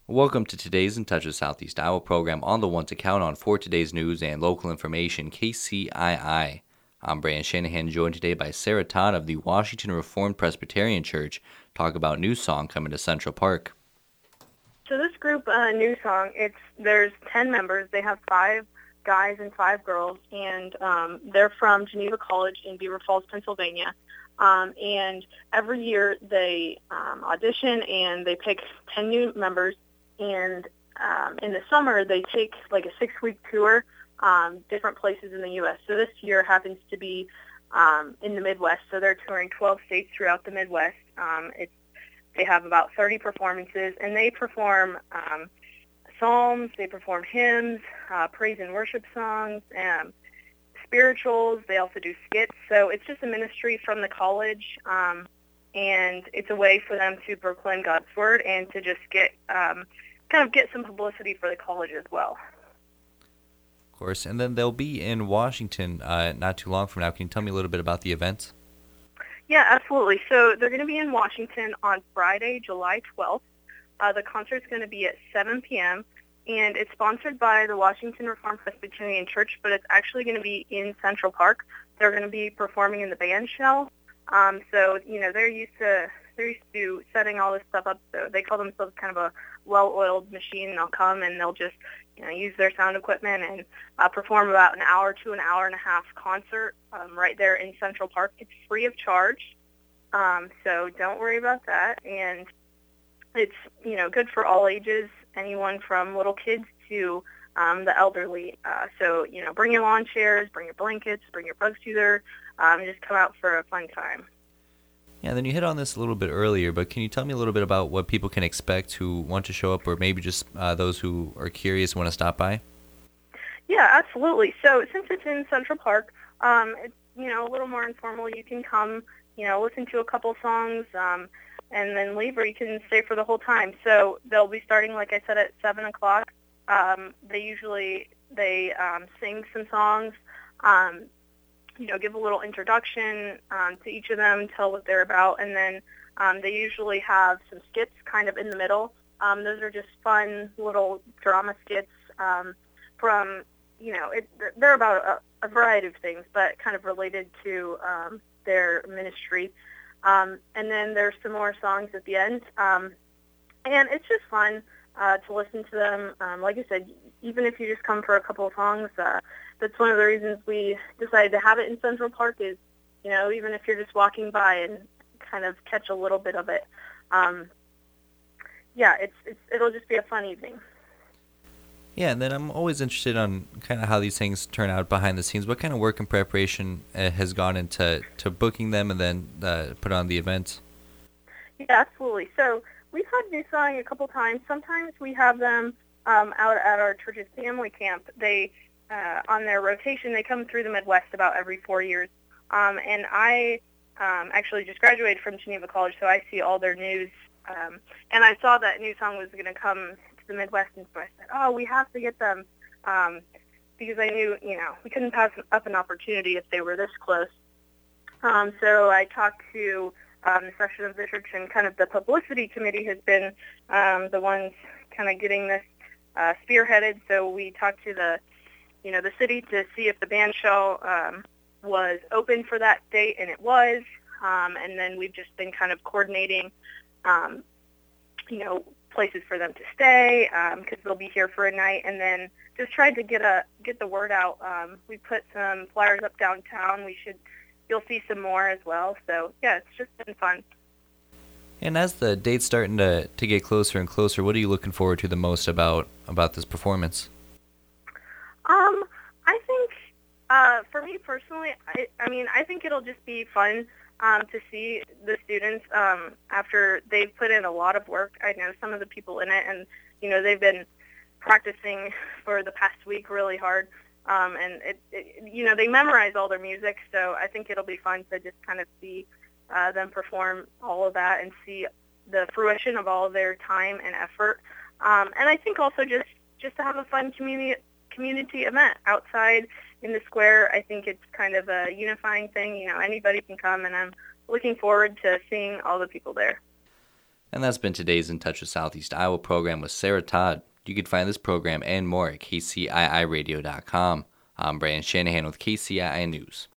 Welcome to today's In Touch with Southeast Iowa program on the one to count on for today's news and local information, KCII. I'm Brandon Shanahan, joined today by Sarah Todd of the Washington Reformed Presbyterian Church. Talk about New Song coming to Central Park. So this group, New Song, there's 10 members. They have 5 guys and 5 girls, and they're from Geneva College in Beaver Falls, Pennsylvania. And every year they audition and they pick 10 new members. And in the summer they take like a 6-week tour, different places in the U.S. So this year happens to be in the Midwest. So they're touring 12 states throughout the Midwest. They have about 30 performances, and they perform psalms, they perform hymns, praise and worship songs, spirituals. They also do skits. So it's just a ministry from the college, and it's a way for them to proclaim God's word and to just get some publicity for the college as well. Of course, and then they'll be in Washington not too long from now. Can you tell me a little bit about the event? Yeah, absolutely. So they're going to be in Washington on Friday, July 12th. The concert's going to be at 7 p.m., and it's sponsored by the Washington Reformed Presbyterian Church, but it's actually going to be in Central Park. They're going to be performing in the band shell. So, they're used to setting all this stuff up. So they call themselves kind of a well-oiled machine. They'll come and they'll just, use their sound equipment and perform about an hour to an hour and a half concert right there in Central Park. It's free of charge, so don't worry about that. And it's, good for all ages, anyone from little kids to the elderly. So, bring your lawn chairs, bring your blankets, bring your bug soother, and just come out for a fun time. Yeah, then you hit on this a little bit earlier, but can you tell me a little bit about what people can expect who want to show up, or maybe just those who are curious and want to stop by? Yeah, absolutely. So since it's in Central Park, it's, a little more informal. You can come, listen to a couple songs and then leave, or you can stay for the whole time. So they'll be starting, like I said, at 7 o'clock. They sing some songs, give a little introduction to each of them, tell what they're about, and then they usually have some skits kind of in the middle. Those are just fun little drama skits from, they're about a variety of things, but kind of related to their ministry. And then there's some more songs at the end. And it's just fun to listen to them. Like I said, even if you just come for a couple of songs, that's one of the reasons we decided to have it in Central Park is, even if you're just walking by and kind of catch a little bit of it. It'll just be a fun evening. Yeah, and then I'm always interested on kind of how these things turn out behind the scenes. What kind of work and preparation has gone into booking them and then put on the events? Yeah, absolutely. So we've had New Song a couple times. Sometimes we have them out at our church's family camp. They on their rotation, they come through the Midwest about every 4 years. And I actually just graduated from Geneva College, so I see all their news. And I saw that New Song was going to come to the Midwest, and so I said, we have to get them because I knew, we couldn't pass up an opportunity if they were this close. So I talked to the section of the church, and kind of the publicity committee has been the ones kind of getting this spearheaded. So we talked to the city to see if the band shell was open for that date, and it was. And then we've just been kind of coordinating, places for them to stay because they'll be here for a night, and then just tried to get the word out. We put some flyers up downtown. You'll see some more as well. So yeah, it's just been fun. And as the date's starting to get closer and closer, what are you looking forward to the most about this performance? I think, for me personally, I think it'll just be fun to see the students after they've put in a lot of work. I know some of the people in it, and, they've been practicing for the past week really hard, and they memorize all their music, so I think it'll be fun to just kind of see them perform all of that and see the fruition of all of their time and effort. And I think also just to have a fun community event outside in the square. I think it's kind of a unifying thing. Anybody can come, and I'm looking forward to seeing all the people there. And that's been today's In Touch with Southeast Iowa program with Sarah Todd. You can find this program and more at kciiradio.com. I'm Brandon Shanahan with KCII News.